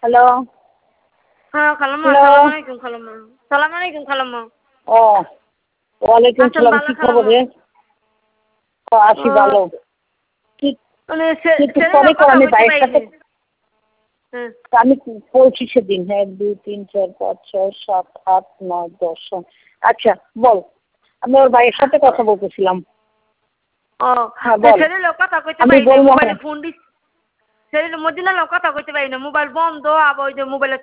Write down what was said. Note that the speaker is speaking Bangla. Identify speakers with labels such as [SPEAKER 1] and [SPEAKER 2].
[SPEAKER 1] হ্যালো।
[SPEAKER 2] হ্যাঁ খালাম্মা,
[SPEAKER 1] হ্যালো।
[SPEAKER 2] আসসালামু আলাইকুম খালাম্মা। সালাম আলাইকুম খালাম্মা।
[SPEAKER 1] ও ওয়ালাইকুম
[SPEAKER 2] আছেন
[SPEAKER 1] সালাম,
[SPEAKER 2] ভালো
[SPEAKER 1] কি খবর
[SPEAKER 2] খালাম্মা?
[SPEAKER 1] রে? আছি
[SPEAKER 2] ও
[SPEAKER 1] ভালো। কি
[SPEAKER 2] মানে
[SPEAKER 1] একটু
[SPEAKER 2] সেদিন
[SPEAKER 1] পরে কর,
[SPEAKER 2] কথা
[SPEAKER 1] আমি
[SPEAKER 2] কইতে
[SPEAKER 1] ভাইয়ের সাথে
[SPEAKER 2] পাইনি। হ্যাঁ।
[SPEAKER 1] আমি পড়ছি সেদিন। ১, ২, ৩, ৪, ৫, ৬, ৭, ৮, ৯, ১০। আচ্ছা বল, আমি ওর ভাইয়ের সাথে কথা বলতেছিলাম।
[SPEAKER 2] ও
[SPEAKER 1] হ্যাঁ বল,
[SPEAKER 2] সেদিন কথা কইতে
[SPEAKER 1] আমি
[SPEAKER 2] পারি নাই,
[SPEAKER 1] বলবো।
[SPEAKER 2] মোবাইলে
[SPEAKER 1] হ্যাঁ
[SPEAKER 2] ফোন দিস। সেদিন মদিনার কথা কইতে পারি না, মোবাইল বন্ধ, আবার ওই যে মোবাইলে